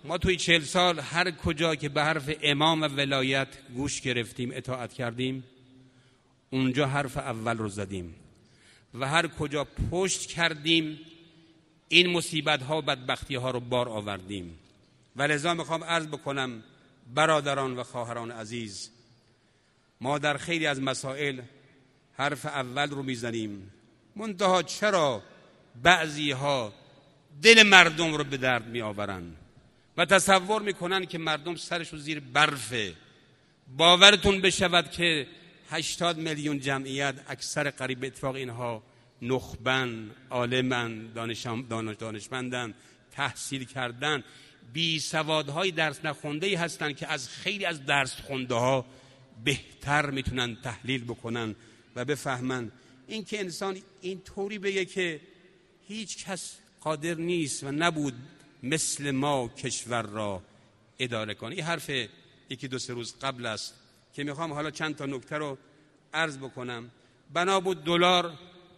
ما توی 40 سال هر کجا که به حرف امام و ولایت گوش گرفتیم، اطاعت کردیم، اونجا حرف اول رو زدیم و هر کجا پشت کردیم این مصیبت ها و بدبختی ها رو بار آوردیم. و لذا میخوام عرض بکنم برادران و خواهران عزیز، ما در خیلی از مسائل حرف اول رو میزنیم، منتها چرا بعضی ها دل مردم رو به درد می آورن و تصور میکنن که مردم سرشون زیر برفه. باورتون بشود که 80 میلیون جمعیت، اکثر قریب اتفاق اینها نخبن، عالمن، دانشمندن، تحصیل کردن، بی سوادهای درس نخونده هستن که از خیلی از درس خونده ها بهتر میتونن تحلیل بکنن و بفهمن. این که انسان این طوری بگه که هیچ کس قادر نیست و نبود مثل ما کشور را اداره کنه، این حرف یکی دو سه روز قبل است که میخوام حالا چند تا نکته رو عرض بکنم. بنا بود دلار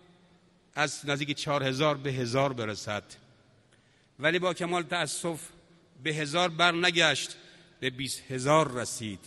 از نزدیک 4000 به 1000 برسد، ولی با کمال تأسف به 1000 بر نگشت، به 20000 رسید.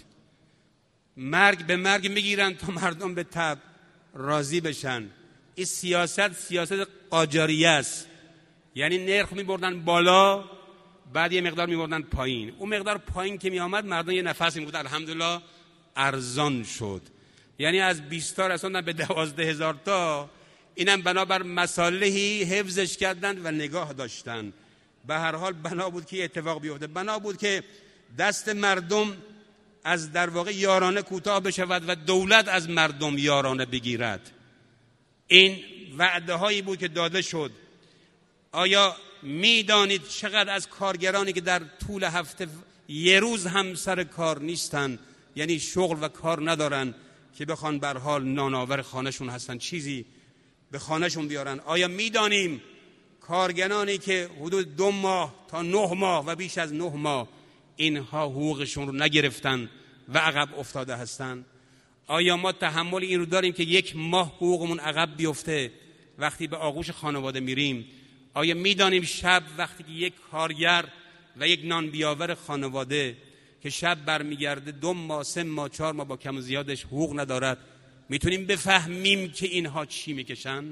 مرگ به مرگ میگیرن تا مردم به تب راضی بشن. این سیاست قاجاریه است، یعنی نرخ میبردن بالا، بعد یه مقدار میبردن پایین. اون مقدار پایین که میآمد مردم یه نفس میگفتن الحمدلله ارزان شد، یعنی از 20 تا رسوندن به 12000 تا. اینم بنابر مصالحی حفظش کردن و نگاه داشتن. به هر حال بنا بود که اتفاق بیفته، بنا بود که دست مردم از در واقع یارانه کوتاه بشود و دولت از مردم یارانه بگیرد. این وعده هایی بود که داده شد. آیا میدانید چقدر از کارگرانی که در طول هفته یه روز هم سر کار نیستن، یعنی شغل و کار ندارن، که بخوان بر حال نانآور خانهشون هستن چیزی به خانهشون بیارن؟ آیا میدانیم کارگرانی که حدود 2 ماه تا 9 ماه و بیش از 9 ماه اینها حقوقشون رو نگرفتن و عقب افتاده هستن؟ آیا ما تحمل این رو داریم که 1 ماه حقوقمون عقب بیفته وقتی به آغوش خانواده میریم؟ آیا میدانیم شب وقتی که یک کارگر و یک نان بیاور خانواده که شب برمیگرده 2 ماه 3 ماه 4 ماه با کم و زیادش حقوق ندارد، میتونیم بفهمیم که اینها چی میکشن؟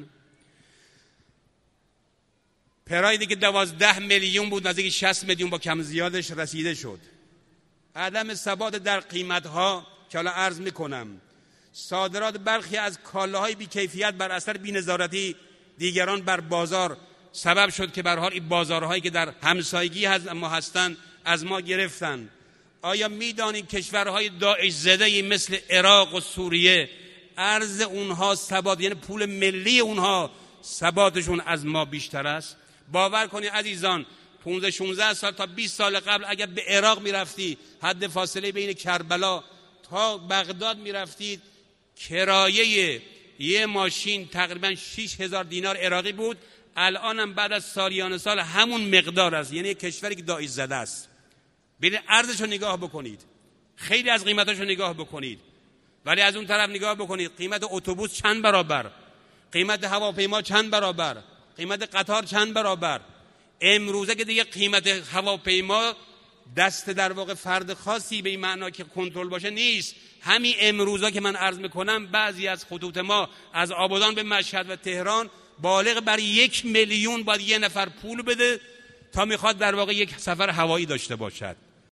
پرایدی که 12 میلیون بود نزدیک 60 میلیون با کم زیادش رسیده شد. عدم ثبات در قیمتها که حالا عرض میکنم، صادرات برخی از کالاهای بیکیفیت بر اثر بی‌نظارتی دیگران بر بازار سبب شد که به هر حال این بازارهایی که در همسایگی ما هستند از ما گرفتن. آیا میدانید کشورهای داعش زده مثل عراق و سوریه ارز اونها ثبات، یعنی پول ملی اونها ثباتشون از ما بیشتر است؟ باور کنید عزیزان، 15-16 سال تا 20 سال قبل اگر به عراق میرفتی، حد فاصله بین کربلا تا بغداد میرفتید، کرایه یه ماشین تقریبا 6000 دینار عراقی بود. الانم بعد از سالیان سال همون مقدار است، یعنی کشوری که داعش زده است. برید ارزشو نگاه بکنید، خیلی از قیمتاشو نگاه بکنید، ولی از اون طرف نگاه بکنید قیمت اتوبوس چند برابر، قیمت هواپیما چند برابر، قیمت قطار چند برابر. امروزه که دیگه قیمت هواپیما دست در واقع فرد خاصی به این معنا که کنترل باشه نیست. همین امروزا که من عرض میکنم بعضی از خطوط ما از آبادان به مشهد و تهران بالغ بر 1 میلیون باید یه نفر پول بده تا میخواد در واقع یک سفر هوایی داشته باشد.